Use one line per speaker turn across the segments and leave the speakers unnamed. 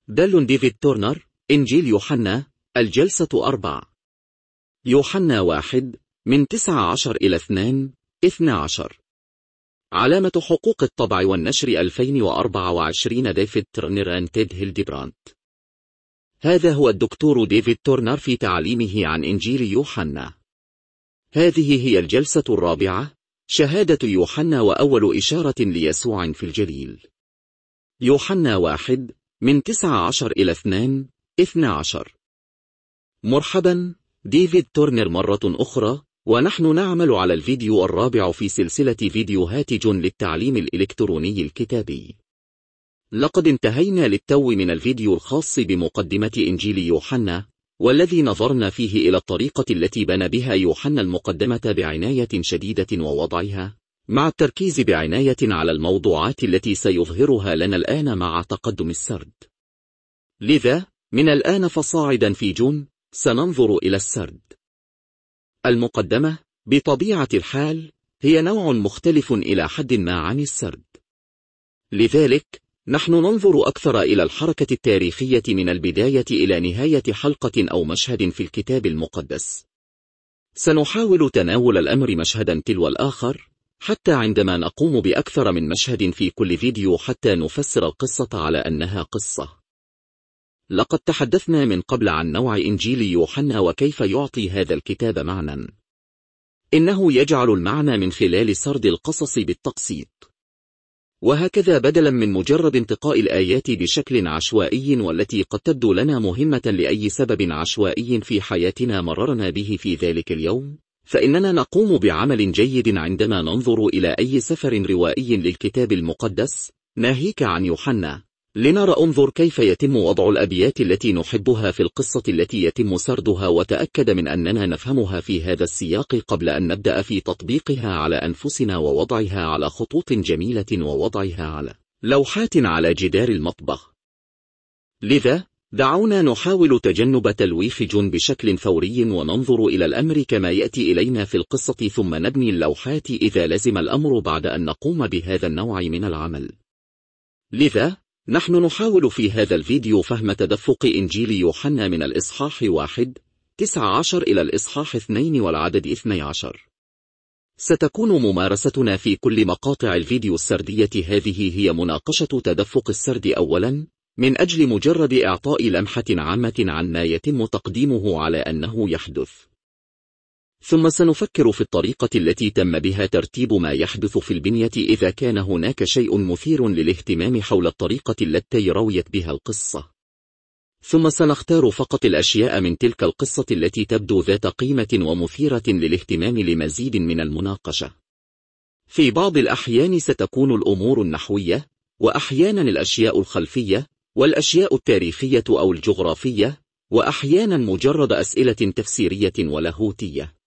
دال ديفيد تورنر. إنجيل يوحنا، الجلسة 4. يوحنا 1:19 إلى 2:12. علامة حقوق الطبع والنشر 2024. ديفيد تورنر and تيد هيلدبراند. هذا هو الدكتور ديفيد تورنر في تعليمه عن إنجيل يوحنا. هذه هي الجلسة 4، شهادة يوحنا وأول إشارة ليسوع في الجليل. يوحنا 1:19 إلى 2:12. مرحبا، ديفيد تورنر مرة أخرى، ونحن نعمل على الفيديو الرابع في سلسلة فيديوهات جون للتعليم الإلكتروني الكتابي. لقد انتهينا للتو من الفيديو الخاص بمقدمة إنجيل يوحنا، والذي نظرنا فيه إلى الطريقة التي بنى بها يوحنا المقدمة بعناية شديدة ووضعها مع التركيز بعناية على الموضوعات التي سيظهرها لنا الآن مع تقدم السرد. لذا من الآن فصاعدا في جون سننظر إلى السرد. المقدمة بطبيعة الحال هي نوع مختلف إلى حد ما عن السرد. لذلك نحن ننظر أكثر إلى الحركة التاريخية من البداية إلى نهاية حلقة أو مشهد في الكتاب المقدس. سنحاول تناول الأمر مشهدا تلو الآخر، حتى عندما نقوم بأكثر من مشهد في كل فيديو حتى نفسر القصة على أنها قصة. لقد تحدثنا من قبل عن نوع إنجيل يوحنا وكيف يعطي هذا الكتاب معنى. إنه يجعل المعنى من خلال سرد القصص بالتقسيط، وهكذا بدلا من مجرد انتقاء الآيات بشكل عشوائي والتي قد تبدو لنا مهمة لأي سبب عشوائي في حياتنا مررنا به في ذلك اليوم، فإننا نقوم بعمل جيد عندما ننظر إلى أي سفر روائي للكتاب المقدس، ناهيك عن يوحنا، لنرى انظر كيف يتم وضع الأبيات التي نحبها في القصة التي يتم سردها، وتأكد من أننا نفهمها في هذا السياق قبل أن نبدأ في تطبيقها على أنفسنا ووضعها على خطوط جميلة ووضعها على لوحات على جدار المطبخ. لذا دعونا نحاول تجنب تلويح جون بشكل فوري وننظر إلى الأمر كما يأتي إلينا في القصة، ثم نبني اللوحات إذا لزم الأمر بعد أن نقوم بهذا النوع من العمل. لذا نحن نحاول في هذا الفيديو فهم تدفق إنجيل يوحنا من الإصحاح 1:19 إلى الإصحاح 2 والعدد 12. ستكون ممارستنا في كل مقاطع الفيديو السردية هذه هي مناقشة تدفق السرد أولا، من أجل مجرد إعطاء لمحة عامة عن ما يتم تقديمه على أنه يحدث. ثم سنفكر في الطريقة التي تم بها ترتيب ما يحدث في البنية إذا كان هناك شيء مثير للاهتمام حول الطريقة التي رويت بها القصة. ثم سنختار فقط الأشياء من تلك القصة التي تبدو ذات قيمة ومثيرة للاهتمام لمزيد من المناقشة. في بعض الأحيان ستكون الأمور النحوية، وأحيانا الأشياء الخلفية، والأشياء التاريخية أو الجغرافية، وأحيانا مجرد أسئلة تفسيرية ولاهوتية.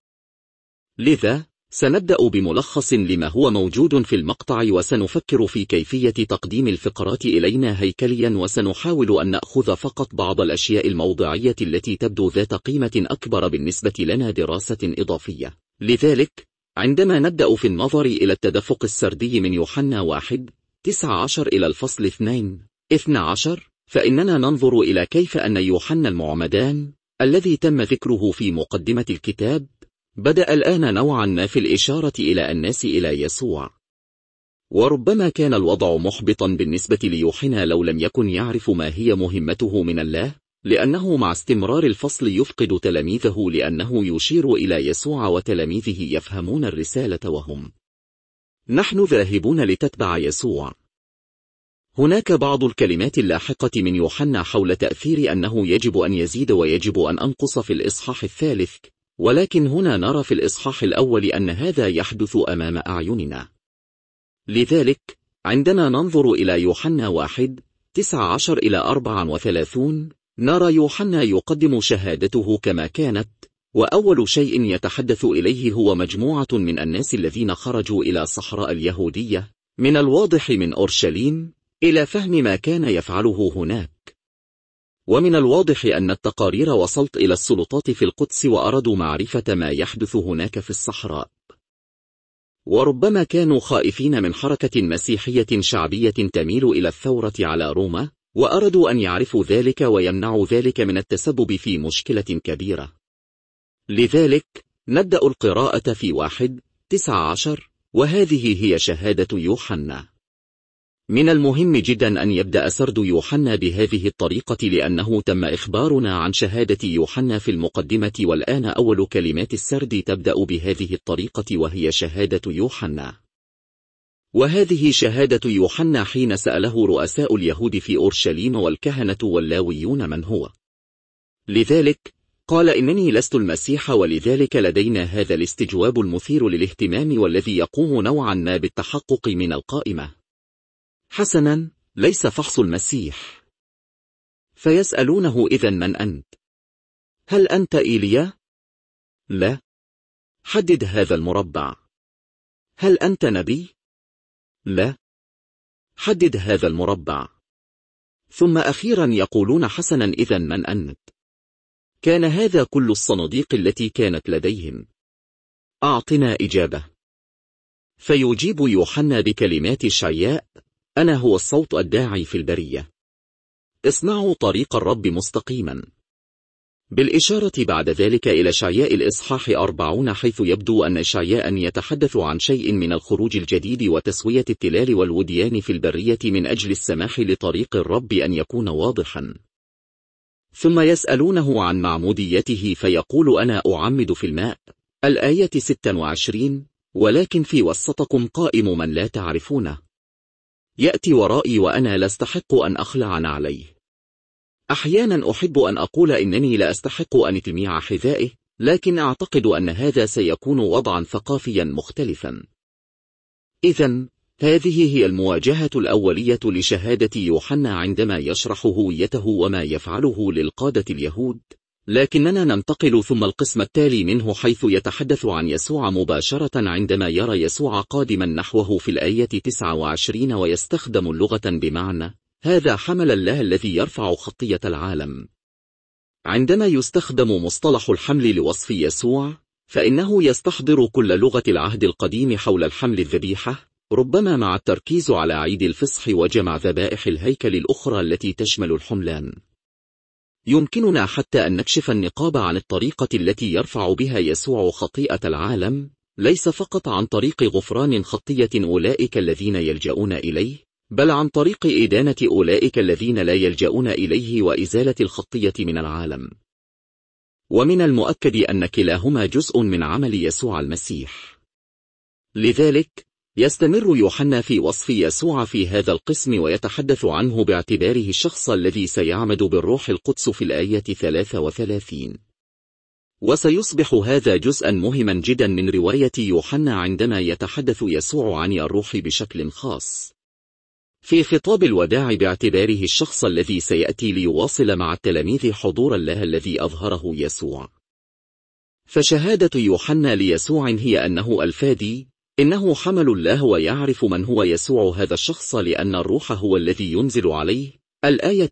لذا سنبدأ بملخص لما هو موجود في المقطع، وسنفكر في كيفية تقديم الفقرات إلينا هيكليا، وسنحاول أن نأخذ فقط بعض الأشياء الموضوعية التي تبدو ذات قيمة أكبر بالنسبة لنا دراسة إضافية. لذلك عندما نبدأ في النظر إلى التدفق السردي من يوحنا 1:19 إلى الفصل 2:12، فإننا ننظر إلى كيف أن يوحنا المعمدان الذي تم ذكره في مقدمة الكتاب بدأ الآن نوعا ما في الإشارة إلى الناس إلى يسوع. وربما كان الوضع محبطا بالنسبة ليوحنا لو لم يكن يعرف ما هي مهمته من الله، لأنه مع استمرار الفصل يفقد تلاميذه لأنه يشير إلى يسوع وتلاميذه يفهمون الرسالة وهم نحن ذاهبون لتتبع يسوع. هناك بعض الكلمات اللاحقة من يوحنا حول تأثير أنه يجب أن يزيد ويجب أن أنقص في الإصحاح 3، ولكن هنا نرى في الإصحاح الأول أن هذا يحدث أمام أعيننا. لذلك عندما ننظر إلى يوحنا 1:19 إلى 34 نرى يوحنا يقدم شهادته كما كانت، وأول شيء يتحدث إليه هو مجموعة من الناس الذين خرجوا إلى صحراء اليهودية من الواضح من أورشليم إلى فهم ما كان يفعله هناك. ومن الواضح أن التقارير وصلت إلى السلطات في القدس وأرادوا معرفة ما يحدث هناك في الصحراء. وربما كانوا خائفين من حركة مسيحية شعبية تميل إلى الثورة على روما، وأرادوا أن يعرفوا ذلك ويمنعوا ذلك من التسبب في مشكلة كبيرة. لذلك نبدأ القراءة في 1:19، وهذه هي شهادة يوحنا. من المهم جدا أن يبدأ سرد يوحنا بهذه الطريقة، لأنه تم إخبارنا عن شهادة يوحنا في المقدمة، والآن أول كلمات السرد تبدأ بهذه الطريقة، وهي شهادة يوحنا. وهذه شهادة يوحنا حين سأله رؤساء اليهود في أورشليم والكهنة واللاويون من هو. لذلك قال: إنني لست المسيح، ولذلك لدينا هذا الاستجواب المثير للاهتمام، والذي يقوم نوعا ما بالتحقق من القائمة. حسنا، ليس فحص المسيح. فيسألونه: إذن من أنت؟ هل أنت إيليا؟ لا. حدد هذا المربع. هل أنت نبي؟ لا. حدد هذا المربع. ثم أخيرا يقولون: حسنا، إذن من أنت؟ كان هذا كل الصناديق التي كانت لديهم. أعطنا إجابة. فيجيب يوحنا بكلمات إشعياء: أنا هو الصوت الداعي في البرية، اصنعوا طريق الرب مستقيما. بالإشارة بعد ذلك إلى إشعياء الإصحاح 40، حيث يبدو أن إشعياء يتحدث عن شيء من الخروج الجديد وتسوية التلال والوديان في البرية من أجل السماح لطريق الرب أن يكون واضحا. ثم يسألونه عن معموديته، فيقول: أنا أعمد في الماء. الآية 26: ولكن في وسطكم قائم من لا تعرفونه، يأتي ورائي وأنا لا أستحق أن أخلع نعليه. أحيانا أحب أن أقول إنني لا أستحق أن أتميع حذائه، لكن أعتقد أن هذا سيكون وضعا ثقافيا مختلفا. إذن هذه هي المواجهة الأولية لشهادة يوحنا عندما يشرح هويته وما يفعله للقادة اليهود. لكننا ننتقل ثم القسم التالي منه، حيث يتحدث عن يسوع مباشرة عندما يرى يسوع قادما نحوه في الآية 29، ويستخدم اللغة بمعنى: هذا حمل الله الذي يرفع خطية العالم. عندما يستخدم مصطلح الحمل لوصف يسوع، فإنه يستحضر كل لغة العهد القديم حول الحمل الذبيحة، ربما مع التركيز على عيد الفصح وجمع ذبائح الهيكل الأخرى التي تشمل الحملان. يمكننا حتى أن نكشف النقاب عن الطريقة التي يرفع بها يسوع خطيئة العالم، ليس فقط عن طريق غفران خطية أولئك الذين يلجؤون إليه، بل عن طريق إدانة أولئك الذين لا يلجؤون إليه وإزالة الخطية من العالم. ومن المؤكد أن كلاهما جزء من عمل يسوع المسيح. لذلك يستمر يوحنا في وصف يسوع في هذا القسم، ويتحدث عنه باعتباره الشخص الذي سيعمد بالروح القدس في الآية 33. وسيصبح هذا جزءا مهما جدا من رواية يوحنا عندما يتحدث يسوع عن الروح بشكل خاص في خطاب الوداع، باعتباره الشخص الذي سيأتي ليواصل مع التلاميذ حضور الله الذي أظهره يسوع. فشهادة يوحنا ليسوع هي أنه الفادي، إنه حمل الله ويعرف من هو يسوع هذا الشخص، لأن الروح هو الذي ينزل عليه. الآية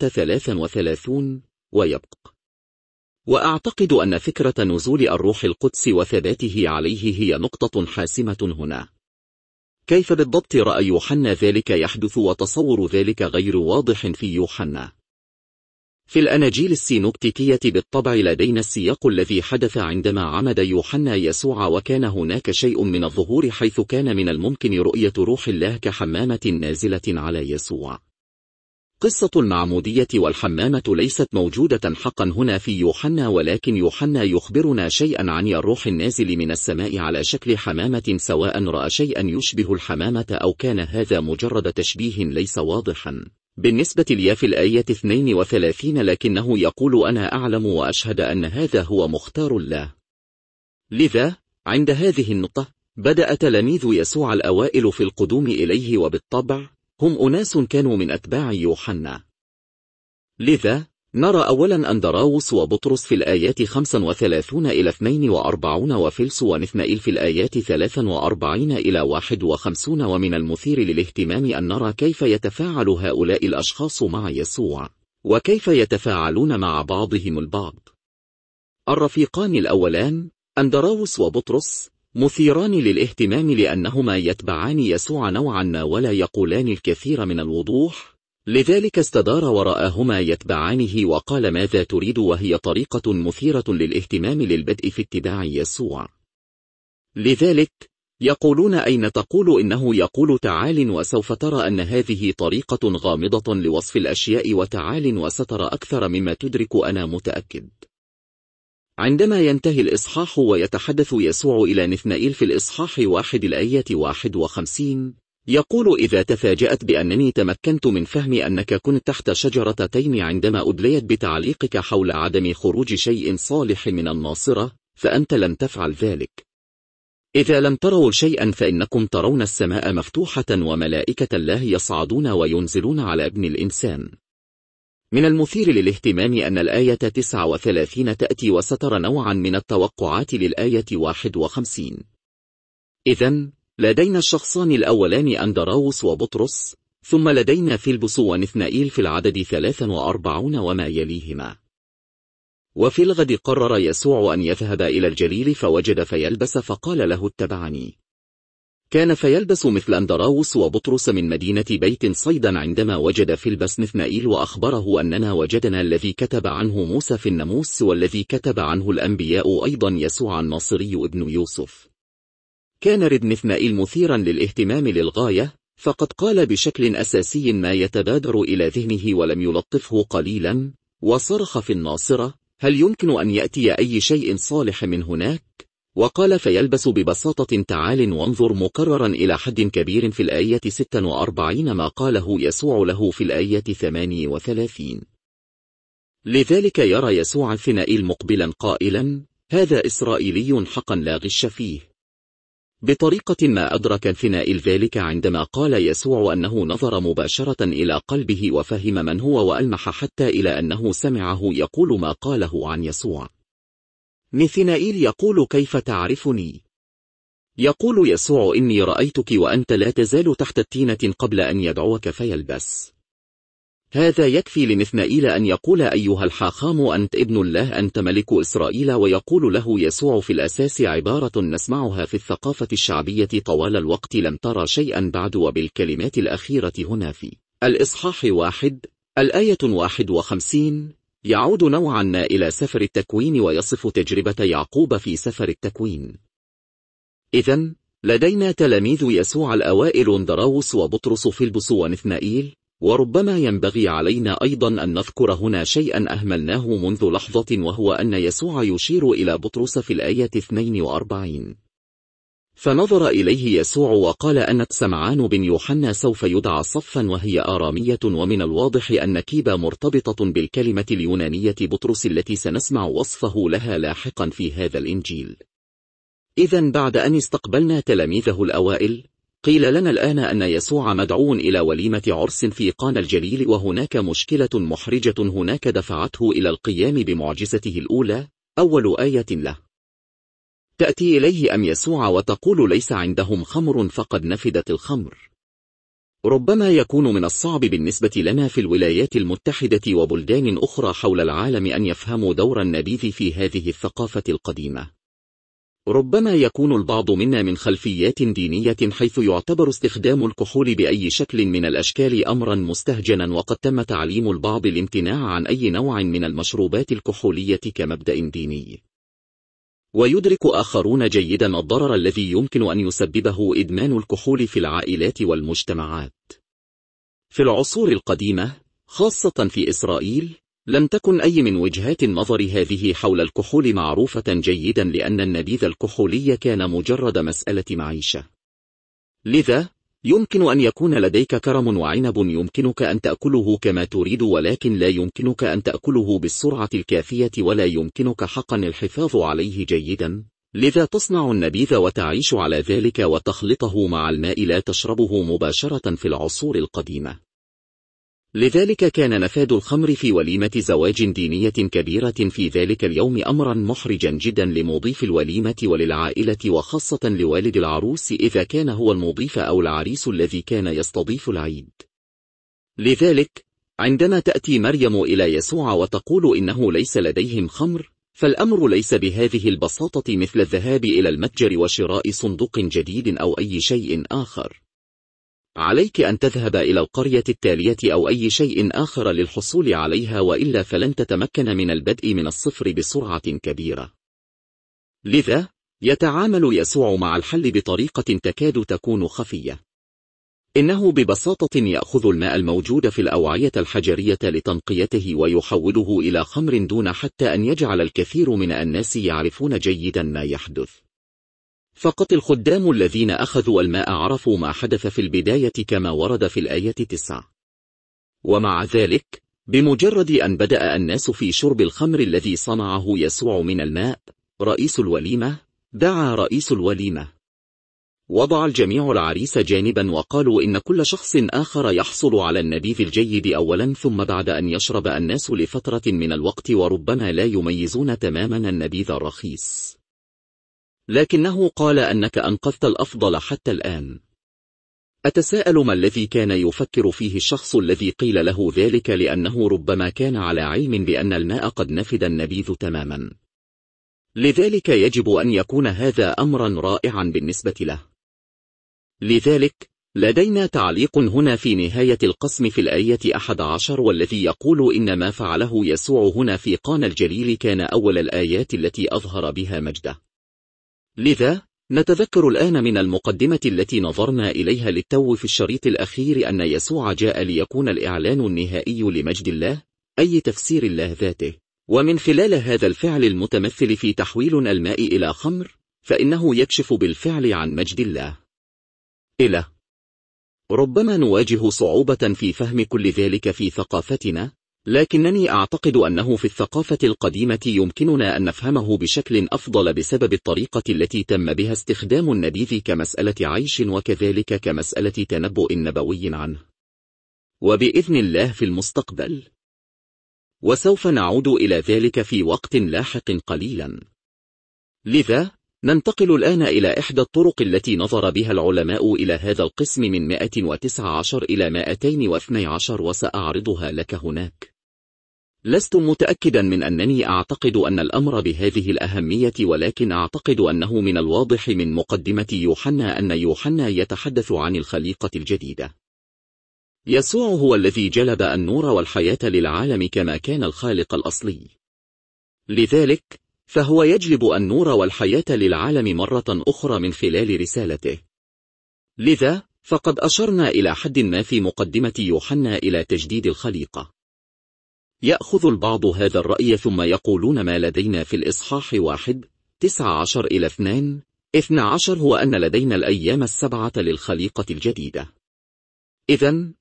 33 ويبقى. وأعتقد أن فكرة نزول الروح القدس وثباته عليه هي نقطة حاسمة هنا. كيف بالضبط رأى يوحنا ذلك يحدث وتصور ذلك غير واضح في يوحنا؟ في الأناجيل السينوبتيكية بالطبع لدينا السياق الذي حدث عندما عمد يوحنا يسوع، وكان هناك شيء من الظهور، حيث كان من الممكن رؤية روح الله كحمامة نازلة على يسوع. قصة المعمودية والحمامة ليست موجودة حقا هنا في يوحنا، ولكن يوحنا يخبرنا شيئا عن الروح النازل من السماء على شكل حمامة، سواء رأى شيئا يشبه الحمامة أو كان هذا مجرد تشبيه ليس واضحا بالنسبة لي في الآية 32، لكنه يقول: أنا أعلم وأشهد أن هذا هو مختار الله. لذا عند هذه النقطة بدأ تلاميذ يسوع الأوائل في القدوم إليه، وبالطبع هم أناس كانوا من أتباع يوحنا. لذا نرى أولا أندراوس وبطرس في الآيات 35 إلى 42، وفيلس ونثنائيل في الآيات 43 إلى 51. ومن المثير للاهتمام أن نرى كيف يتفاعل هؤلاء الأشخاص مع يسوع، وكيف يتفاعلون مع بعضهم البعض. الرفيقان الأولان أندراوس وبطرس مثيران للاهتمام، لأنهما يتبعان يسوع نوعا ما ولا يقولان الكثير من الوضوح، لذلك استدار وراءهما يتبعانه وقال: ماذا تريد؟ وهي طريقة مثيرة للاهتمام للبدء في اتباع يسوع. لذلك يقولون: أين تقول إنه يقول تعال وسوف ترى أن هذه طريقة غامضة لوصف الأشياء، وتعال وسترى أكثر مما تدرك، أنا متأكد. عندما ينتهي الإصحاح ويتحدث يسوع إلى نثنائيل في الإصحاح 1 الآية 51 يقول: إذا تفاجأت بأنني تمكنت من فهم أنك كنت تحت شجرة تين عندما أدليت بتعليقك حول عدم خروج شيء صالح من الناصرة، فأنت لم تفعل ذلك. إذا لم تروا شيئا فإنكم ترون السماء مفتوحة وملائكة الله يصعدون وينزلون على ابن الإنسان. من المثير للاهتمام أن الآية 39 تأتي وسترى نوعا من التوقعات للآية 51. إذن لدينا الشخصان الأولان أندراوس وبطرس، ثم لدينا فيلبس ونثنائيل في العدد 43 وما يليهما. وفي الغد قرر يسوع أن يذهب إلى الجليل، فوجد فيلبس فقال له: اتبعني. كان فيلبس مثل أندراوس وبطرس من مدينة بيت صيدا عندما وجد فيلبس نثنائيل وأخبره: أننا وجدنا الذي كتب عنه موسى في الناموس والذي كتب عنه الأنبياء أيضا، يسوع الناصري ابن يوسف. كان رد نثنائيل مثيرا للاهتمام للغاية، فقد قال بشكل أساسي ما يتبادر إلى ذهنه ولم يلطفه قليلا، وصرخ في الناصرة: هل يمكن أن يأتي أي شيء صالح من هناك؟ وقال فيلبس ببساطة: تعال وانظر، مكررا إلى حد كبير في الآية 46 ما قاله يسوع له في الآية 38. لذلك يرى يسوع نثنائيل مقبلا قائلا: هذا إسرائيلي حقا لا غش فيه. بطريقة ما أدرك نثنائيل ذلك عندما قال يسوع أنه نظر مباشرة إلى قلبه وفهم من هو، وألمح حتى إلى أنه سمعه يقول ما قاله عن يسوع. نثنائيل يقول: كيف تعرفني؟ يقول يسوع: إني رأيتك وأنت لا تزال تحت التينة قبل أن يدعوك فيلبس. هذا يكفي لنثنائيل أن يقول: أيها الحاخام، أنت ابن الله، أنت ملك إسرائيل. ويقول له يسوع في الأساس عبارة نسمعها في الثقافة الشعبية طوال الوقت: لم ترى شيئا بعد. وبالكلمات الأخيرة هنا في الإصحاح 1 الآية 51 يعود نوعا ما إلى سفر التكوين ويصف تجربة يعقوب في سفر التكوين. إذن لدينا تلاميذ يسوع الأوائل أندراوس وبطرس فيلبس ونثنائيل، وربما ينبغي علينا أيضا أن نذكر هنا شيئا أهملناه منذ لحظة، وهو أن يسوع يشير إلى بطرس في الآية 42. فنظر إليه يسوع وقال: أنا سمعان بن يوحنا سوف يدعى صفا، وهي آرامية، ومن الواضح أن كيبا مرتبطة بالكلمة اليونانية بطرس التي سنسمع وصفه لها لاحقا في هذا الإنجيل. إذن بعد أن استقبلنا تلاميذه الأوائل، قيل لنا الآن أن يسوع مدعو إلى وليمة عرس في قانا الجليل، وهناك مشكلة محرجة هناك دفعته إلى القيام بمعجزته الأولى، أول آية له. تأتي إليه أم يسوع وتقول: ليس عندهم خمر، فقد نفدت الخمر. ربما يكون من الصعب بالنسبة لنا في الولايات المتحدة وبلدان أخرى حول العالم أن يفهموا دور النبيذ في هذه الثقافة القديمة. ربما يكون البعض منا من خلفيات دينية حيث يعتبر استخدام الكحول بأي شكل من الأشكال أمرا مستهجنا، وقد تم تعليم البعض الامتناع عن أي نوع من المشروبات الكحولية كمبدأ ديني. ويدرك آخرون جيدا الضرر الذي يمكن أن يسببه إدمان الكحول في العائلات والمجتمعات. في العصور القديمة، خاصة في إسرائيل، لم تكن أي من وجهات النظر هذه حول الكحول معروفة جيدا، لأن النبيذ الكحولي كان مجرد مسألة معيشة. لذا يمكن أن يكون لديك كرم وعنب يمكنك أن تأكله كما تريد، ولكن لا يمكنك أن تأكله بالسرعة الكافية، ولا يمكنك حقا الحفاظ عليه جيدا. لذا تصنع النبيذ وتعيش على ذلك وتخلطه مع الماء، لا تشربه مباشرة في العصور القديمة. لذلك كان نفاذ الخمر في وليمة زواج دينية كبيرة في ذلك اليوم أمرا محرجا جدا لمضيف الوليمة وللعائلة، وخاصة لوالد العروس إذا كان هو المضيف أو العريس الذي كان يستضيف العيد. لذلك عندما تأتي مريم إلى يسوع وتقول إنه ليس لديهم خمر، فالأمر ليس بهذه البساطة مثل الذهاب إلى المتجر وشراء صندوق جديد أو أي شيء آخر. عليك أن تذهب إلى القرية التالية أو أي شيء آخر للحصول عليها، وإلا فلن تتمكن من البدء من الصفر بسرعة كبيرة. لذا يتعامل يسوع مع الحل بطريقة تكاد تكون خفية. إنه ببساطة يأخذ الماء الموجود في الأوعية الحجرية لتنقيته ويحوله إلى خمر دون حتى أن يجعل الكثير من الناس يعرفون جيدا ما يحدث. فقط الخدام الذين أخذوا الماء عرفوا ما حدث في البداية كما ورد في الآية 9. ومع ذلك بمجرد أن بدأ الناس في شرب الخمر الذي صنعه يسوع من الماء، رئيس الوليمة دعا رئيس الوليمة. وضع الجميع العريس جانبا وقالوا إن كل شخص آخر يحصل على النبيذ الجيد أولا، ثم بعد أن يشرب الناس لفترة من الوقت وربما لا يميزون تماما النبيذ الرخيص. لكنه قال أنك أنقذت الأفضل حتى الآن. أتساءل ما الذي كان يفكر فيه الشخص الذي قيل له ذلك، لأنه ربما كان على علم بأن الماء قد نفد النبيذ تماما. لذلك يجب أن يكون هذا أمرا رائعا بالنسبة له. لذلك لدينا تعليق هنا في نهاية القسم في الآية 11، والذي يقول إن ما فعله يسوع هنا في قانا الجليل كان أول الآيات التي أظهر بها مجده. لذا نتذكر الآن من المقدمة التي نظرنا إليها للتو في الشريط الأخير أن يسوع جاء ليكون الإعلان النهائي لمجد الله، أي تفسير الله ذاته، ومن خلال هذا الفعل المتمثل في تحويل الماء إلى خمر، فإنه يكشف بالفعل عن مجد الله. ربما نواجه صعوبة في فهم كل ذلك في ثقافتنا، لكنني أعتقد أنه في الثقافة القديمة يمكننا أن نفهمه بشكل أفضل بسبب الطريقة التي تم بها استخدام النبيذ كمسألة عيش، وكذلك كمسألة تنبؤ نبوي عنه. وبإذن الله في المستقبل، وسوف نعود إلى ذلك في وقت لاحق قليلا. لذا ننتقل الآن إلى إحدى الطرق التي نظر بها العلماء إلى هذا القسم من 119 إلى 212، وسأعرضها لك هناك. لست متأكدا من أنني أعتقد أن الأمر بهذه الأهمية، ولكن أعتقد أنه من الواضح من مقدمة يوحنا أن يوحنا يتحدث عن الخليقة الجديدة. يسوع هو الذي جلب النور والحياة للعالم كما كان الخالق الأصلي. لذلك فهو يجلب النور والحياة للعالم مرة أخرى من خلال رسالته. لذا فقد أشرنا إلى حد ما في مقدمة يوحنا إلى تجديد الخليقة. يأخذ البعض هذا الرأي ثم يقولون ما لدينا في الإصحاح 1:19 إلى 2:12 هو أن لدينا الأيام السبعة للخليقة الجديدة. إذن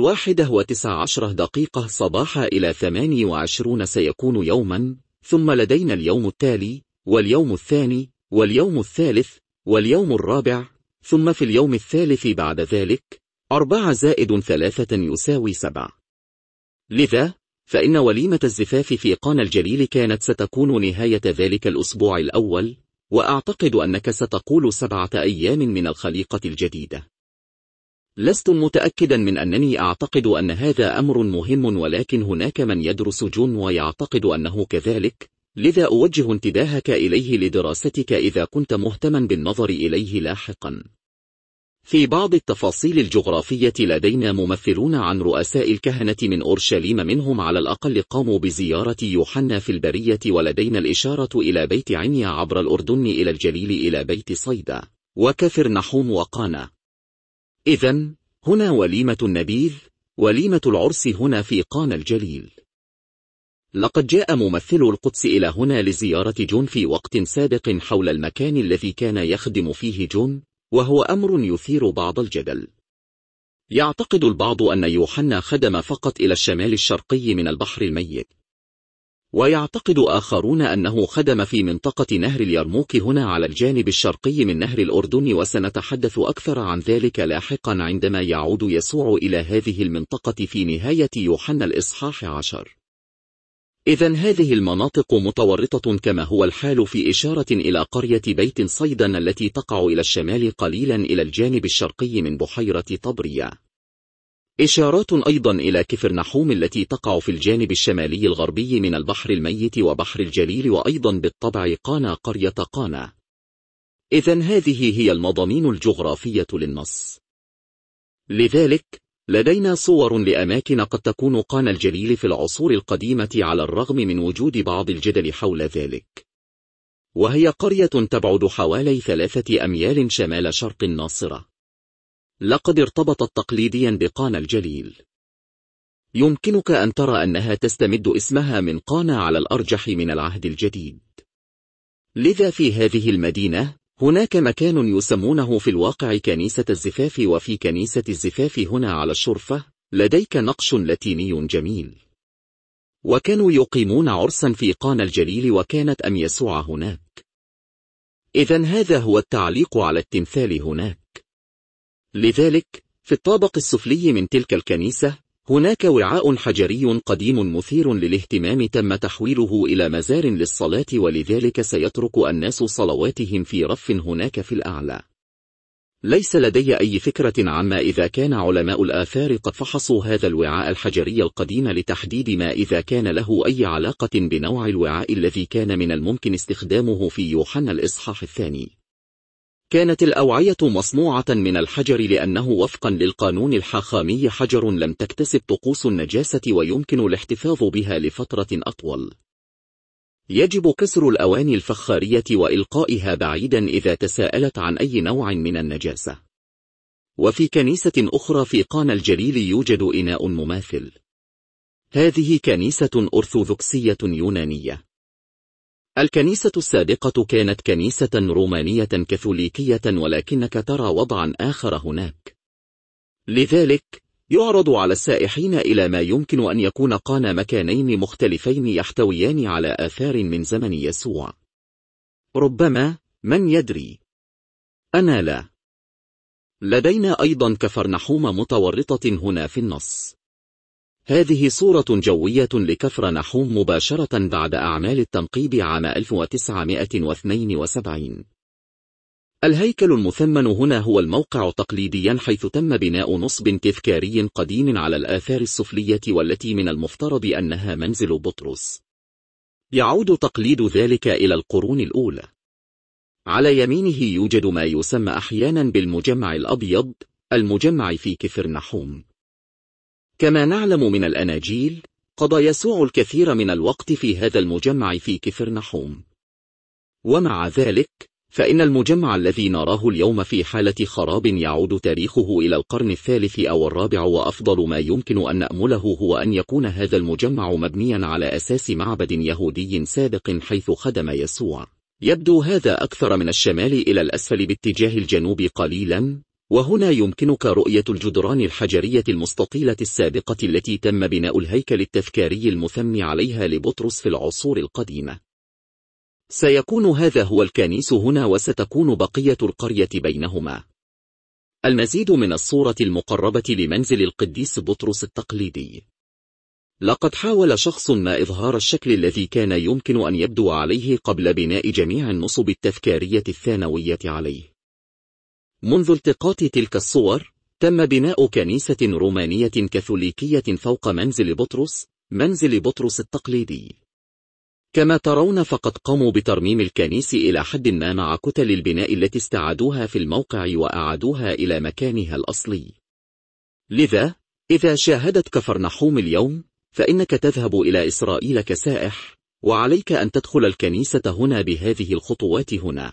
1:19 صباحا إلى 28 سيكون يوما، ثم لدينا اليوم التالي واليوم الثاني واليوم الثالث واليوم الرابع، ثم في اليوم الثالث بعد ذلك 4 زائد 3 يساوي 7. لذا فإن وليمة الزفاف في قانا الجليل كانت ستكون نهاية ذلك الأسبوع الأول، وأعتقد أنك ستقول 7 أيام من الخليقة الجديدة. لست متأكدا من أنني أعتقد أن هذا أمر مهم، ولكن هناك من يدرس جون ويعتقد أنه كذلك، لذا أوجه انتباهك إليه لدراستك إذا كنت مهتما بالنظر إليه لاحقا. في بعض التفاصيل الجغرافية لدينا ممثلون عن رؤساء الكهنة من أورشليم، منهم على الأقل قاموا بزيارة يوحنا في البرية، ولدينا الإشارة إلى بيت عنيا عبر الأردن إلى الجليل إلى بيت صيدا وكفرنحوم وقانا. إذن هنا وليمة النبيذ، وليمة العرس هنا في قانا الجليل. لقد جاء ممثل القدس إلى هنا لزيارة جون في وقت سابق حول المكان الذي كان يخدم فيه جون، وهو أمر يثير بعض الجدل. يعتقد البعض أن يوحنا خدم فقط إلى الشمال الشرقي من البحر الميت، ويعتقد آخرون أنه خدم في منطقة نهر اليرموك هنا على الجانب الشرقي من نهر الأردن، وسنتحدث أكثر عن ذلك لاحقا عندما يعود يسوع إلى هذه المنطقة في نهاية يوحنا الإصحاح 10. إذن هذه المناطق متورطة كما هو الحال في إشارة إلى قرية بيت صيدا التي تقع إلى الشمال قليلا إلى الجانب الشرقي من بحيرة طبريا. إشارات أيضا إلى كفرنحوم التي تقع في الجانب الشمالي الغربي من البحر الميت وبحر الجليل، وأيضا بالطبع قانا قرية قانا. إذن هذه هي المضامين الجغرافية للنص. لذلك لدينا صور لأماكن قد تكون قان الجليل في العصور القديمة على الرغم من وجود بعض الجدل حول ذلك، وهي قرية تبعد حوالي 3 أميال شمال شرق الناصرة. لقد ارتبطت تقليديا بقان الجليل. يمكنك أن ترى أنها تستمد اسمها من قانا على الأرجح من العهد الجديد. لذا في هذه المدينة هناك مكان يسمونه في الواقع كنيسة الزفاف، وفي كنيسة الزفاف هنا على الشرفة لديك نقش لاتيني جميل. وكانوا يقيمون عرسا في قانا الجليل، وكانت أم يسوع هناك. إذن هذا هو التعليق على التمثال هناك. لذلك في الطابق السفلي من تلك الكنيسة هناك وعاء حجري قديم مثير للاهتمام تم تحويله إلى مزار للصلاة، ولذلك سيترك الناس صلواتهم في رف هناك في الأعلى. ليس لدي أي فكرة عما إذا كان علماء الآثار قد فحصوا هذا الوعاء الحجري القديم لتحديد ما إذا كان له أي علاقة بنوع الوعاء الذي كان من الممكن استخدامه في يوحنا الإصحاح 2. كانت الأوعية مصنوعة من الحجر لأنه وفقا للقانون الحاخامي حجر لم تكتسب طقوس النجاسة ويمكن الاحتفاظ بها لفترة أطول. يجب كسر الأواني الفخارية وإلقائها بعيدا إذا تساءلت عن أي نوع من النجاسة. وفي كنيسة أخرى في قانا الجليل يوجد إناء مماثل. هذه كنيسة أرثوذكسية يونانية. الكنيسة السابقة كانت كنيسة رومانية كاثوليكية، ولكنك ترى وضعا آخر هناك. لذلك يعرض على السائحين إلى ما يمكن أن يكون قانا مكانين مختلفين يحتويان على آثار من زمن يسوع. ربما، من يدري؟ أنا لا. لدينا أيضا كفرنحوم متورطة هنا في النص. هذه صورة جوية لكفرنحوم مباشرة بعد أعمال التنقيب عام 1972. الهيكل المثمن هنا هو الموقع تقليديا حيث تم بناء نصب تذكاري قديم على الآثار السفلية، والتي من المفترض أنها منزل بطرس. يعود تقليد ذلك إلى القرون الأولى. على يمينه يوجد ما يسمى أحيانا بالمجمع الأبيض، المجمع في كفرنحوم. كما نعلم من الأناجيل، قضى يسوع الكثير من الوقت في هذا المجمع في كفرنحوم. ومع ذلك فإن المجمع الذي نراه اليوم في حالة خراب يعود تاريخه إلى القرن الثالث أو الرابع، وأفضل ما يمكن أن نأمله هو أن يكون هذا المجمع مبنيا على أساس معبد يهودي سابق حيث خدم يسوع. يبدو هذا أكثر من الشمال إلى الأسفل باتجاه الجنوب قليلا، وهنا يمكنك رؤية الجدران الحجرية المستطيلة السابقة التي تم بناء الهيكل التذكاري المثمن عليها لبطرس في العصور القديمة. سيكون هذا هو الكنيس هنا، وستكون بقية القرية بينهما. المزيد من الصورة المقربة لمنزل القديس بطرس التقليدي. لقد حاول شخص ما إظهار الشكل الذي كان يمكن أن يبدو عليه قبل بناء جميع النصب التذكارية الثانوية عليه. منذ التقاط تلك الصور تم بناء كنيسة رومانية كاثوليكية فوق منزل بطرس التقليدي. كما ترون فقد قاموا بترميم الكنيس إلى حد ما مع كتل البناء التي استعادوها في الموقع وأعادوها إلى مكانها الأصلي. لذا إذا شاهدت كفرنحوم اليوم فإنك تذهب إلى إسرائيل كسائح، وعليك أن تدخل الكنيسة هنا بهذه الخطوات هنا.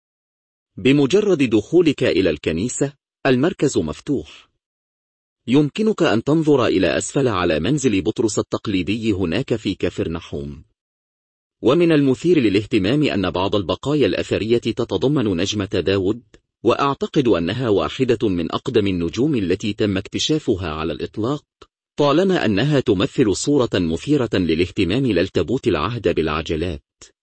بمجرد دخولك إلى الكنيسة المركز مفتوح. يمكنك أن تنظر إلى أسفل على منزل بطرس التقليدي هناك في كفرنحوم. ومن المثير للاهتمام أن بعض البقايا الأثرية تتضمن نجمة داود، وأعتقد أنها واحدة من أقدم النجوم التي تم اكتشافها على الإطلاق، طالما أنها تمثل صورة مثيرة للاهتمام للتابوت العهد بالعجلات.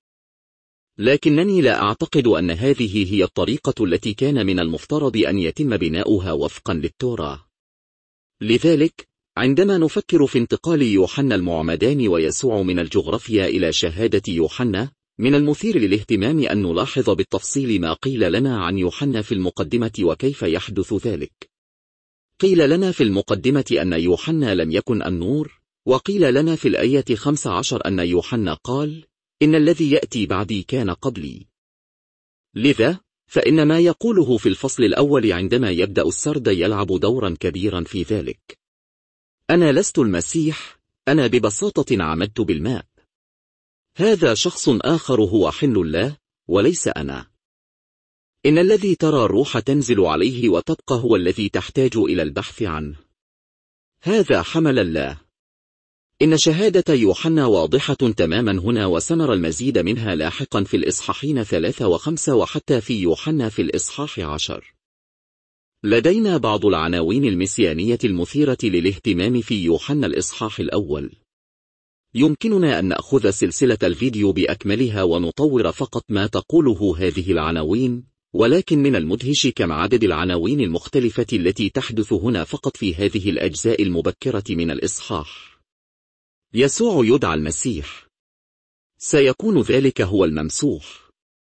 لكنني لا أعتقد أن هذه هي الطريقة التي كان من المفترض أن يتم بناؤها وفقا للتوراة. لذلك عندما نفكر في انتقال يوحنا المعمدان ويسوع من الجغرافيا إلى شهادة يوحنا، من المثير للاهتمام أن نلاحظ بالتفصيل ما قيل لنا عن يوحنا في المقدمة وكيف يحدث ذلك. قيل لنا في المقدمة أن يوحنا لم يكن النور، وقيل لنا في الآية 15 أن يوحنا قال: إن الذي يأتي بعدي كان قبلي. لذا فإن ما يقوله في الفصل الأول عندما يبدأ السرد يلعب دورا كبيرا في ذلك. أنا لست المسيح، أنا ببساطة عمدت بالماء. هذا شخص آخر هو حمل الله وليس أنا. إن الذي ترى الروح تنزل عليه وتبقى هو الذي تحتاج إلى البحث عنه. هذا حمل الله. إن شهادة يوحنا واضحة تماما هنا، وسنرى المزيد منها لاحقا في الإصحاحين 3 و5 وحتى في يوحنا في الإصحاح 10. لدينا بعض العناوين المسيانية المثيرة للاهتمام في يوحنا الإصحاح الأول. يمكننا أن نأخذ سلسلة الفيديو بأكملها ونطور فقط ما تقوله هذه العناوين، ولكن من المدهش كم عدد العناوين المختلفة التي تحدث هنا فقط في هذه الأجزاء المبكرة من الإصحاح. يسوع يدعى المسيح. سيكون ذلك هو الممسوح.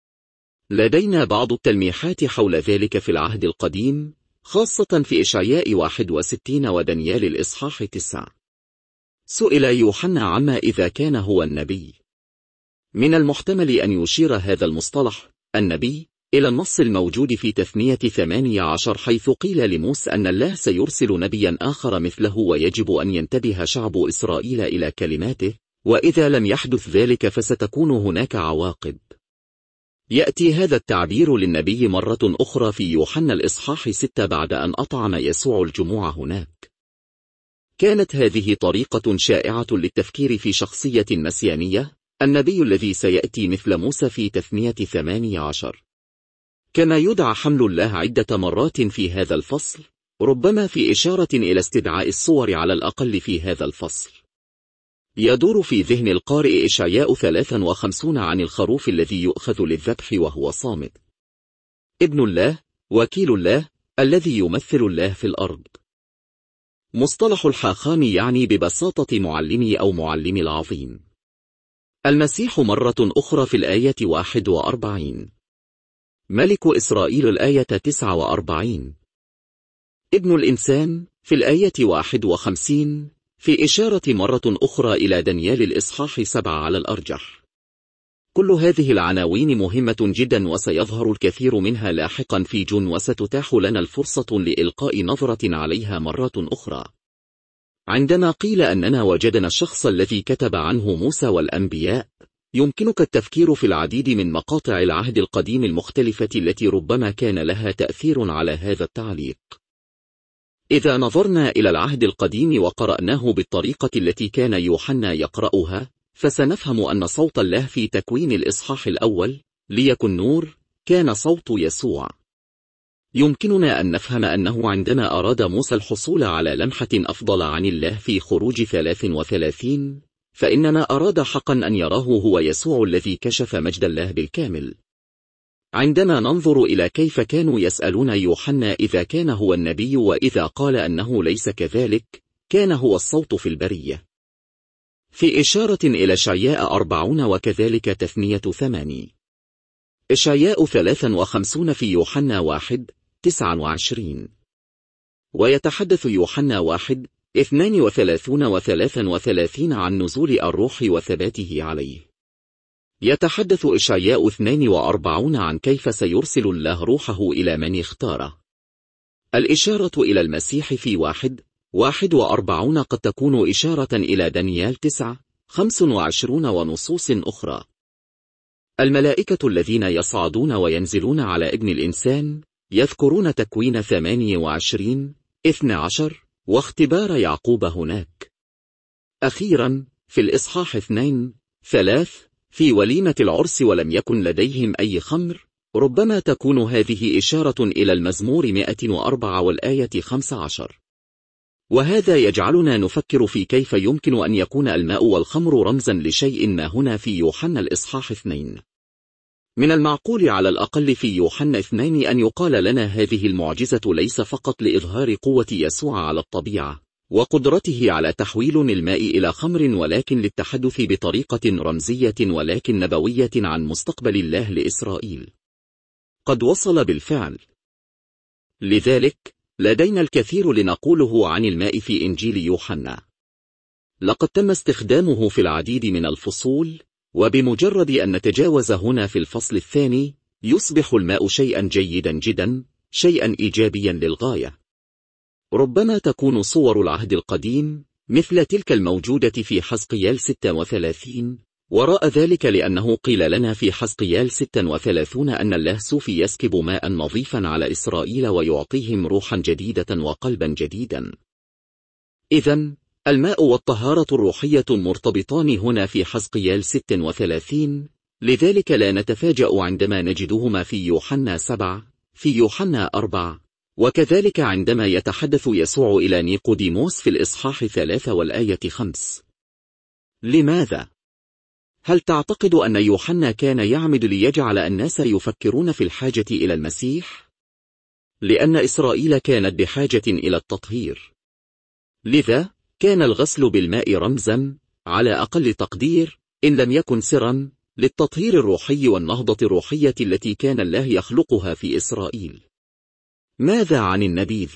لدينا بعض التلميحات حول ذلك في العهد القديم، خاصة في إشعياء 61 ودانيال الإصحاح 9. سئل يوحنا عما إذا كان هو النبي. من المحتمل أن يشير هذا المصطلح النبي إلى النص الموجود في تثنية 18 حيث قيل لموسى أن الله سيرسل نبيا آخر مثله ويجب أن ينتبه شعب إسرائيل إلى كلماته، وإذا لم يحدث ذلك فستكون هناك عواقب. يأتي هذا التعبير للنبي مرة أخرى في يوحنا الإصحاح 6 بعد أن أطعم يسوع الجموع هناك. كانت هذه طريقة شائعة للتفكير في شخصية مسيانية، النبي الذي سيأتي مثل موسى في تثنية 18. كما يدعى حمل الله عدة مرات في هذا الفصل، ربما في إشارة إلى استدعاء الصور على الأقل في هذا الفصل. يدور في ذهن القارئ إشعياء 53 عن الخروف الذي يؤخذ للذبح وهو صامت. ابن الله، وكيل الله، الذي يمثل الله في الأرض. مصطلح الحاخام يعني ببساطة معلمي أو معلمي العظيم. المسيح مرة أخرى في الآية 41. ملك إسرائيل الآية 49. ابن الإنسان في الآية 51 في إشارة مرة أخرى إلى دانيال الإصحاح 7 على الأرجح. كل هذه العناوين مهمة جدا وسيظهر الكثير منها لاحقا في جون، وستتاح لنا الفرصة لإلقاء نظرة عليها مرة أخرى. عندما قيل أننا وجدنا الشخص الذي كتب عنه موسى والأنبياء، يمكنك التفكير في العديد من مقاطع العهد القديم المختلفة التي ربما كان لها تأثير على هذا التعليق. إذا نظرنا إلى العهد القديم وقرأناه بالطريقة التي كان يوحنا يقرأها، فسنفهم أن صوت الله في تكوين الإصحاح الأول ليكن نور كان صوت يسوع. يمكننا أن نفهم أنه عندما أراد موسى الحصول على لمحة أفضل عن الله في خروج 33، فإنما أراد حقا أن يراه هو يسوع الذي كشف مجد الله بالكامل. عندما ننظر إلى كيف كانوا يسألون يوحنا إذا كان هو النبي، وإذا قال أنه ليس كذلك كان هو الصوت في البرية، في إشارة إلى إشعياء 40 وكذلك تثنية 8. إشعياء 53 في يوحنا 1:29. ويتحدث يوحنا 1:32 و33 عن نزول الروح وثباته عليه. يتحدث إشعياء 42 عن كيف سيرسل الله روحه إلى من اختاره. الإشارة إلى المسيح في 1:41 قد تكون إشارة إلى دانيال 9:25 ونصوص أخرى. الملائكة الذين يصعدون وينزلون على ابن الإنسان يذكرون تكوين 28:12 واختبار يعقوب هناك. أخيرا في الإصحاح 2:3 في وليمة العرس ولم يكن لديهم أي خمر، ربما تكون هذه إشارة إلى المزمور 104 والآية 15. وهذا يجعلنا نفكر في كيف يمكن أن يكون الماء والخمر رمزا لشيء ما هنا في يوحنا الإصحاح 2. من المعقول على الأقل في يوحنا 2 أن يقال لنا هذه المعجزة ليس فقط لإظهار قوة يسوع على الطبيعة وقدرته على تحويل الماء إلى خمر، ولكن للتحدث بطريقة رمزية ولكن نبوية عن مستقبل الله لإسرائيل. قد وصل بالفعل. لذلك لدينا الكثير لنقوله عن الماء في إنجيل يوحنا. لقد تم استخدامه في العديد من الفصول، وبمجرد أن نتجاوز هنا في الفصل الثاني يصبح الماء شيئا جيدا جدا، شيئا إيجابيا للغاية. ربما تكون صور العهد القديم مثل تلك الموجودة في حزقيال 36 وراء ذلك، لأنه قيل لنا في حزقيال 36 أن الله سوف يسكب ماء نظيفا على إسرائيل ويعطيهم روحا جديدة وقلبا جديدا. إذن الماء والطهارة الروحية مرتبطان هنا في حزقيال 36، لذلك لا نتفاجأ عندما نجدهما في يوحنا 7، في يوحنا 4، وكذلك عندما يتحدث يسوع إلى نيقوديموس في الإصحاح 3 والآية 5. لماذا؟ هل تعتقد أن يوحنا كان يعمد ليجعل الناس يفكرون في الحاجة إلى المسيح؟ لأن إسرائيل كانت بحاجة إلى التطهير، لذا كان الغسل بالماء رمزا على أقل تقدير إن لم يكن سرا للتطهير الروحي والنهضة الروحية التي كان الله يخلقها في إسرائيل. ماذا عن النبيذ؟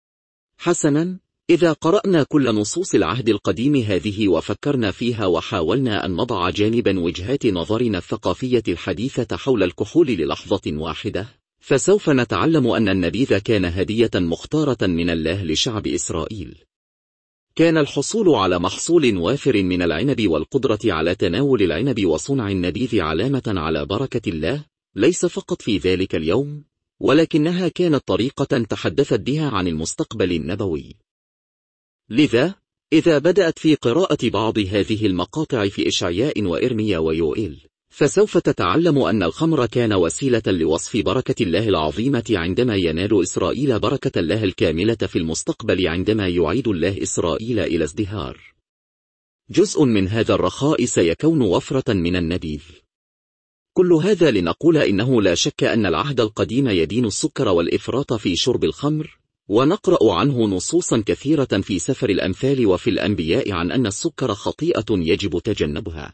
حسنا، إذا قرأنا كل نصوص العهد القديم هذه وفكرنا فيها وحاولنا أن نضع جانبا وجهات نظرنا الثقافية الحديثة حول الكحول للحظة واحدة، فسوف نتعلم أن النبيذ كان هدية مختارة من الله لشعب إسرائيل. كان الحصول على محصول وافر من العنب والقدرة على تناول العنب وصنع النبيذ علامة على بركة الله، ليس فقط في ذلك اليوم، ولكنها كانت طريقة تحدثت بها عن المستقبل النبوي. لذا إذا بدأت في قراءة بعض هذه المقاطع في إشعياء وإرميا ويوئيل، فسوف تتعلم أن الخمر كان وسيلة لوصف بركة الله العظيمة عندما ينال إسرائيل بركة الله الكاملة في المستقبل عندما يعيد الله إسرائيل إلى ازدهار. جزء من هذا الرخاء سيكون وفرة من النبيذ. كل هذا لنقول إنه لا شك أن العهد القديم يدين السكر والإفراط في شرب الخمر، ونقرأ عنه نصوصا كثيرة في سفر الأمثال وفي الأنبياء عن أن السكر خطيئة يجب تجنبها.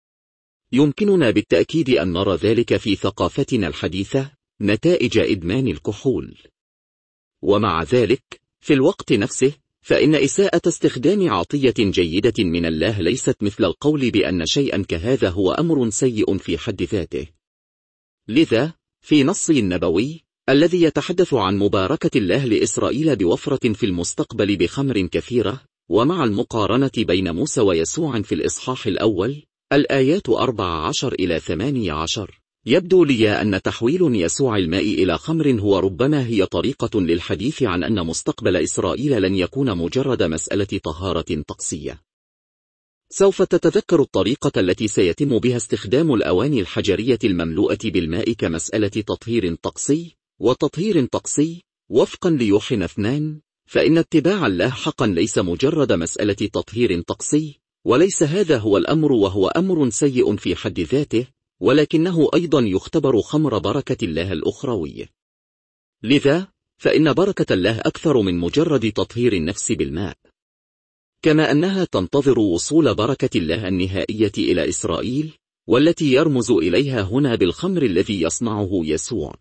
يمكننا بالتأكيد أن نرى ذلك في ثقافتنا الحديثة، نتائج إدمان الكحول. ومع ذلك في الوقت نفسه فإن إساءة استخدام عطية جيدة من الله ليست مثل القول بأن شيئا كهذا هو أمر سيء في حد ذاته. لذا في نص النبوي الذي يتحدث عن مباركة الله لإسرائيل بوفرة في المستقبل بخمر كثيرة، ومع المقارنة بين موسى ويسوع في الإصحاح الأول الآيات 14 إلى 18، يبدو لي أن تحويل يسوع الماء إلى خمر هو ربما هي طريقة للحديث عن أن مستقبل إسرائيل لن يكون مجرد مسألة طهارة طقسية. سوف تتذكر الطريقة التي سيتم بها استخدام الأواني الحجرية المملوءة بالماء كمسألة تطهير طقسي، وتطهير طقسي وفقا ليوحنا 2، فإن اتباع الله حقا ليس مجرد مسألة تطهير طقسي، وليس هذا هو الأمر وهو أمر سيء في حد ذاته، ولكنه أيضا يختبر خمر بركة الله الأخروية. لذا فإن بركة الله أكثر من مجرد تطهير النفس بالماء، كما أنها تنتظر وصول بركة الله النهائية إلى إسرائيل، والتي يرمز إليها هنا بالخمر الذي يصنعه يسوع.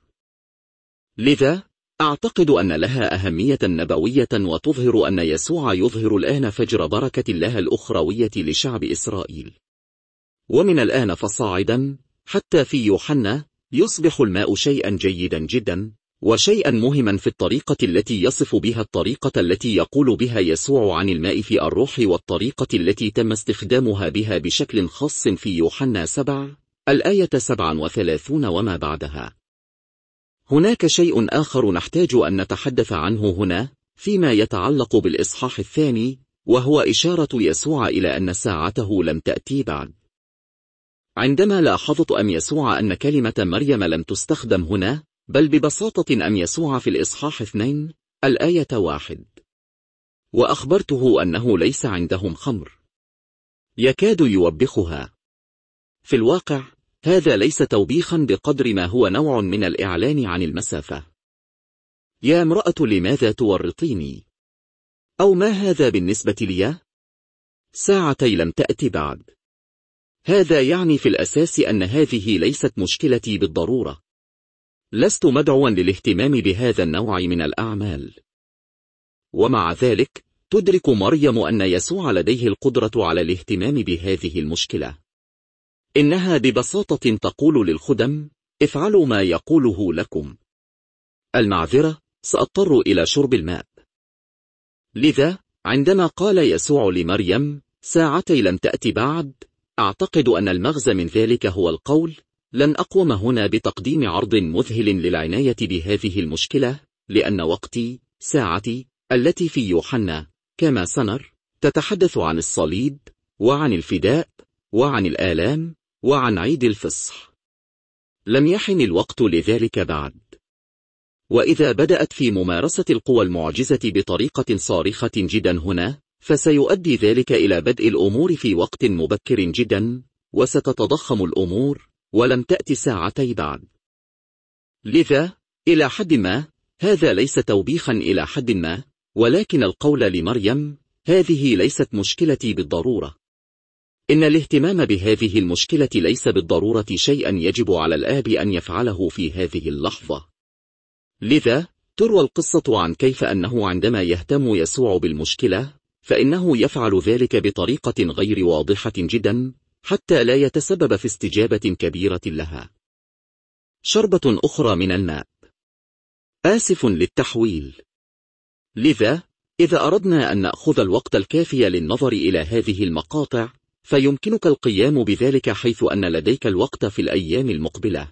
لذا أعتقد أن لها أهمية نبوية وتظهر أن يسوع يظهر الآن فجر بركة الله الأخروية لشعب إسرائيل. ومن الآن فصاعدا حتى في يوحنا يصبح الماء شيئا جيدا جدا وشيئا مهما في الطريقة التي يصف بها الطريقة التي يقول بها يسوع عن الماء في الروح، والطريقة التي تم استخدامها بها بشكل خاص في يوحنا 7 الآية 37 وما بعدها. هناك شيء آخر نحتاج أن نتحدث عنه هنا فيما يتعلق بالإصحاح الثاني، وهو إشارة يسوع إلى أن ساعته لم تأتي بعد. عندما لاحظت أم يسوع أن كلمة مريم لم تستخدم هنا، بل ببساطة أم يسوع في الإصحاح 2 الآية 1، وأخبرته أنه ليس عندهم خمر، يكاد يوبخها. في الواقع هذا ليس توبيخا بقدر ما هو نوع من الإعلان عن المسافة. يا امرأة لماذا تورطيني؟ أو ما هذا بالنسبة لي؟ ساعتي لم تأتي بعد. هذا يعني في الأساس أن هذه ليست مشكلتي بالضرورة. لست مدعوا للاهتمام بهذا النوع من الأعمال. ومع ذلك تدرك مريم أن يسوع لديه القدرة على الاهتمام بهذه المشكلة. إنها ببساطة تقول للخدم: افعلوا ما يقوله لكم. المعذرة، سأضطر إلى شرب الماء. لذا عندما قال يسوع لمريم: ساعتي لم تأتي بعد، أعتقد أن المغزى من ذلك هو القول: لن أقوم هنا بتقديم عرض مذهل للعناية بهذه المشكلة، لأن وقتي، ساعتي، التي في يوحنا كما سنر تتحدث عن الصليب، وعن الفداء، وعن الآلام، وعن عيد الفصح. لم يحن الوقت لذلك بعد. وإذا بدأت في ممارسة القوى المعجزة بطريقة صارخة جدا هنا، فسيؤدي ذلك إلى بدء الأمور في وقت مبكر جدا، وستتضخم الأمور، ولم تأتي ساعتي بعد. لذا إلى حد ما هذا ليس توبيخا إلى حد ما، ولكن القول لمريم: هذه ليست مشكلتي بالضرورة. إن الاهتمام بهذه المشكلة ليس بالضرورة شيئا يجب على الآب أن يفعله في هذه اللحظة. لذا تروى القصة عن كيف أنه عندما يهتم يسوع بالمشكلة، فإنه يفعل ذلك بطريقة غير واضحة جدا، حتى لا يتسبب في استجابة كبيرة لها. شربة أخرى من الماء. آسف للتحويل. لذا إذا أردنا أن نأخذ الوقت الكافي للنظر إلى هذه المقاطع، فيمكنك القيام بذلك حيث أن لديك الوقت في الأيام المقبلة.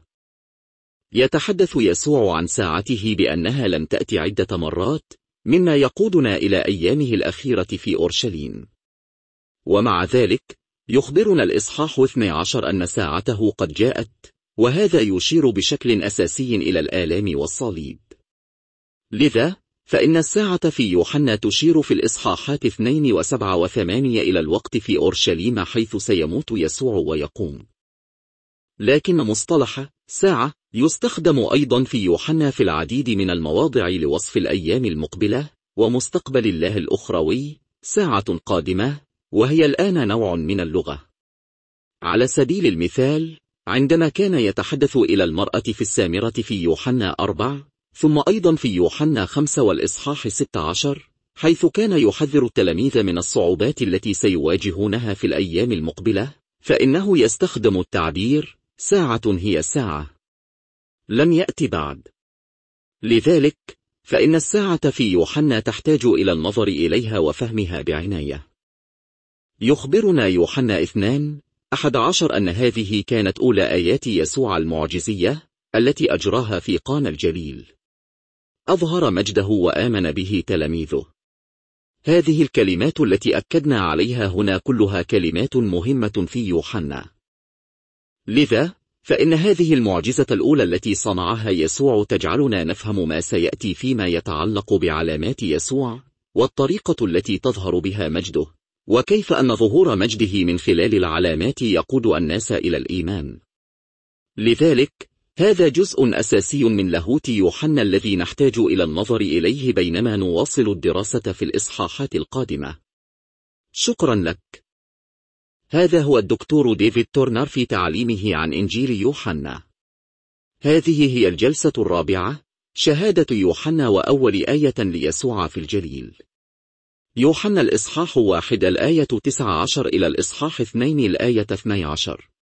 يتحدث يسوع عن ساعته بأنها لم تأتي عدة مرات، مما يقودنا إلى أيامه الأخيرة في أورشليم. ومع ذلك يخبرنا الإصحاح 12 أن ساعته قد جاءت، وهذا يشير بشكل أساسي إلى الآلام والصليب. لذا فإن الساعة في يوحنا تشير في الإصحاحات 2 و7 و8 إلى الوقت في أورشليم حيث سيموت يسوع ويقوم. لكن مصطلح ساعة يستخدم أيضا في يوحنا في العديد من المواضع لوصف الأيام المقبلة ومستقبل الله الأخروي، ساعة قادمة، وهي الآن نوع من اللغة. على سبيل المثال، عندما كان يتحدث إلى المرأة في السامرة في يوحنا 4، ثم أيضا في يوحنا 5 والإصحاح 16، حيث كان يحذر التلاميذ من الصعوبات التي سيواجهونها في الأيام المقبلة، فإنه يستخدم التعبير ساعة هي ساعة لم يأتي بعد. لذلك فإن الساعة في يوحنا تحتاج إلى النظر إليها وفهمها بعناية. يخبرنا يوحنا 2:11 أن هذه كانت أولى آيات يسوع المعجزية التي أجراها في قانا الجليل. أظهر مجده وآمن به تلاميذه. هذه الكلمات التي أكدنا عليها هنا كلها كلمات مهمة في يوحنا. لذا فإن هذه المعجزة الأولى التي صنعها يسوع تجعلنا نفهم ما سيأتي فيما يتعلق بعلامات يسوع، والطريقة التي تظهر بها مجده، وكيف أن ظهور مجده من خلال العلامات يقود الناس إلى الإيمان. لذلك هذا جزء أساسي من لاهوت يوحنا الذي نحتاج إلى النظر إليه بينما نواصل الدراسة في الإصحاحات القادمة. شكرا لك. هذا هو الدكتور ديفيد تورنر في تعليمه عن إنجيل يوحنا. هذه هي الجلسة الرابعة، شهادة يوحنا وأول آية ليسوع في الجليل. يوحنا الإصحاح 1 الآية 19 إلى الإصحاح 2 الآية 12.